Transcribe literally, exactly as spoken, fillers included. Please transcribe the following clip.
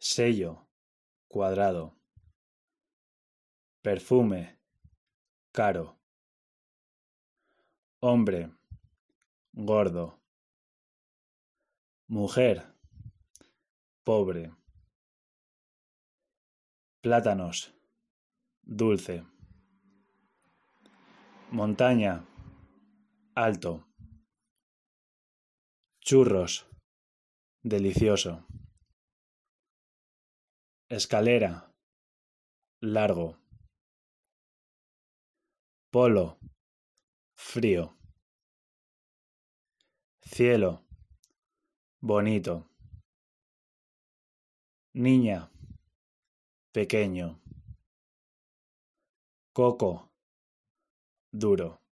sello, cuadrado. Perfume, caro. Hombre, gordo. Mujer, pobre. Plátanos, dulce. Montaña, alto. Churros, delicioso. Escalera, largo. Polo, frío. Cielo, bonito. Niña, pequeño. Coco, duro.